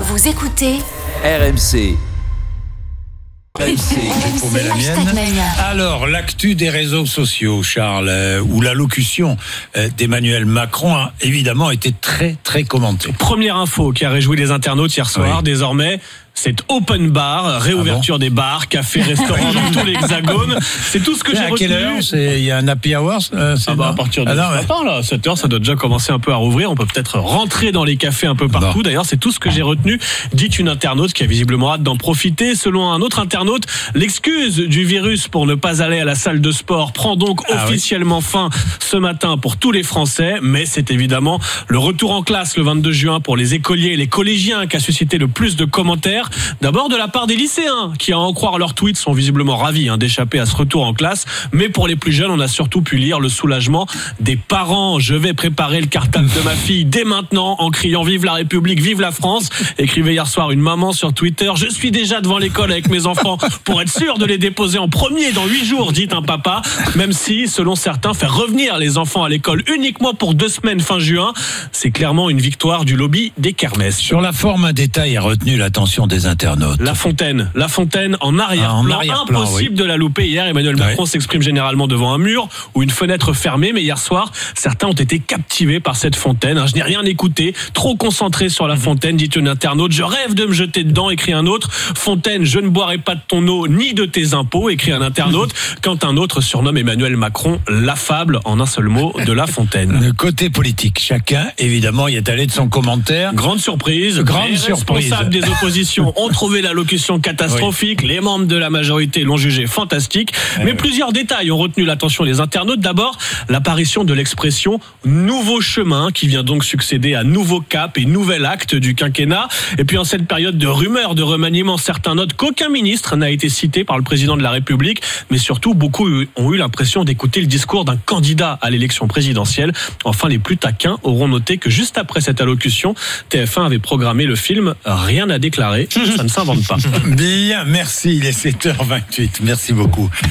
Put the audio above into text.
Vous écoutez RMC. Alors, l'actu des réseaux sociaux, Charles, où l'allocution d'Emmanuel Macron a évidemment été très, très commentée. Première info qui a réjoui les internautes hier soir, désormais... C'est open bar, réouverture des bars, cafés, restaurants dans tout l'Hexagone. C'est tout ce que j'ai retenu. À quelle heure il y a un happy hour à partir de ce matin, là, 7h, ça doit déjà commencer un peu à rouvrir. On peut peut-être rentrer dans les cafés un peu partout. D'ailleurs, c'est tout ce que j'ai retenu, dit une internaute qui a visiblement hâte d'en profiter. Selon un autre internaute, l'excuse du virus pour ne pas aller à la salle de sport prend donc officiellement fin ce matin pour tous les Français. Mais c'est évidemment le retour en classe le 22 juin pour les écoliers et les collégiens qui a suscité le plus de commentaires. D'abord de la part des lycéens qui, à en croire leurs tweets, sont visiblement ravis d'échapper à ce retour en classe. Mais pour les plus jeunes, on a surtout pu lire le soulagement des parents. Je vais préparer le cartable de ma fille dès maintenant en criant vive la République, vive la France. Écrivait hier soir une maman sur Twitter. Je suis déjà devant l'école avec mes enfants pour être sûr de les déposer en premier dans 8 jours, dit un papa. Même si, selon certains, faire revenir les enfants à l'école uniquement pour 2 semaines fin juin, c'est clairement une victoire du lobby des kermesses. Sur la forme, un détail a retenu l'attention des internautes. La Fontaine en arrière-plan, impossible de la louper. Hier, Emmanuel Macron s'exprime généralement devant un mur ou une fenêtre fermée, mais hier soir, certains ont été captivés par cette fontaine. Je n'ai rien écouté, trop concentré sur la fontaine, dit une internaute. Je rêve de me jeter dedans, écrit un autre. Fontaine, je ne boirai pas de ton eau ni de tes impôts, écrit un internaute. Quand un autre surnomme Emmanuel Macron l'affable, en un seul mot, de la fontaine. Le côté politique, chacun évidemment y est allé de son commentaire. Grande surprise. Responsables des oppositions ont trouvé l'allocution catastrophique. Les membres de la majorité l'ont jugé fantastique. Mais plusieurs détails ont retenu l'attention des internautes. D'abord, l'apparition de l'expression « nouveau chemin » qui vient donc succéder à « nouveau cap » et « nouvel acte » du quinquennat. Et puis en cette période de rumeurs, de remaniement, certains notent qu'aucun ministre n'a été cité par le président de la République. Mais surtout, beaucoup ont eu l'impression d'écouter le discours d'un candidat à l'élection présidentielle. Enfin, les plus taquins auront noté que juste après cette allocution, TF1 avait programmé le film « Rien à déclarer ». Ça ne s'invente pas. Bien, merci. Il est 7h28. Merci beaucoup.